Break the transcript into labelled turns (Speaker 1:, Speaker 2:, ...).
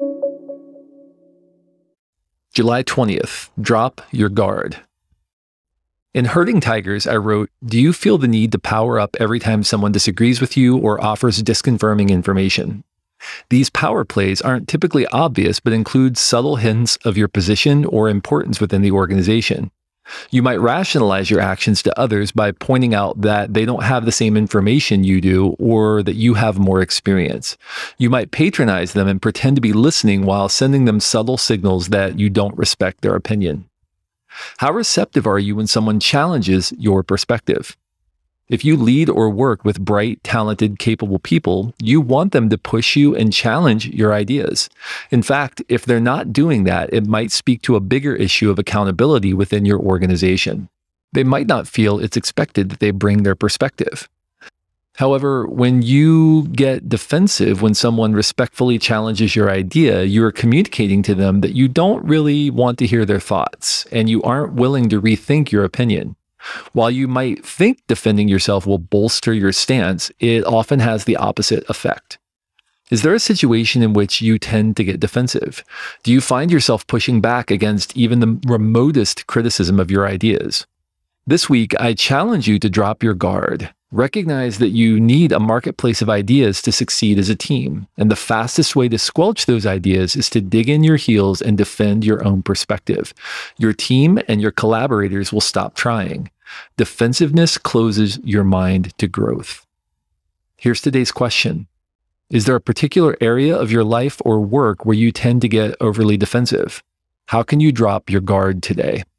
Speaker 1: July 20th, drop your guard. In Herding Tigers, I wrote, do you feel the need to power up every time someone disagrees with you or offers disconfirming information? These power plays aren't typically obvious, but include subtle hints of your position or importance within the organization. You might rationalize your actions to others by pointing out that they don't have the same information you do or that you have more experience. You might patronize them and pretend to be listening while sending them subtle signals that you don't respect their opinion. How receptive are you when someone challenges your perspective? If you lead or work with bright, talented, capable people, you want them to push you and challenge your ideas. In fact, if they're not doing that, it might speak to a bigger issue of accountability within your organization. They might not feel it's expected that they bring their perspective. However, when you get defensive when someone respectfully challenges your idea, you're communicating to them that you don't really want to hear their thoughts, and you aren't willing to rethink your opinion. While you might think defending yourself will bolster your stance, it often has the opposite effect. Is there a situation in which you tend to get defensive? Do you find yourself pushing back against even the remotest criticism of your ideas? This week, I challenge you to drop your guard. Recognize that you need a marketplace of ideas to succeed as a team, and the fastest way to squelch those ideas is to dig in your heels and defend your own perspective. Your team and your collaborators will stop trying. Defensiveness closes your mind to growth. Here's today's question. Is there a particular area of your life or work where you tend to get overly defensive? How can you drop your guard today?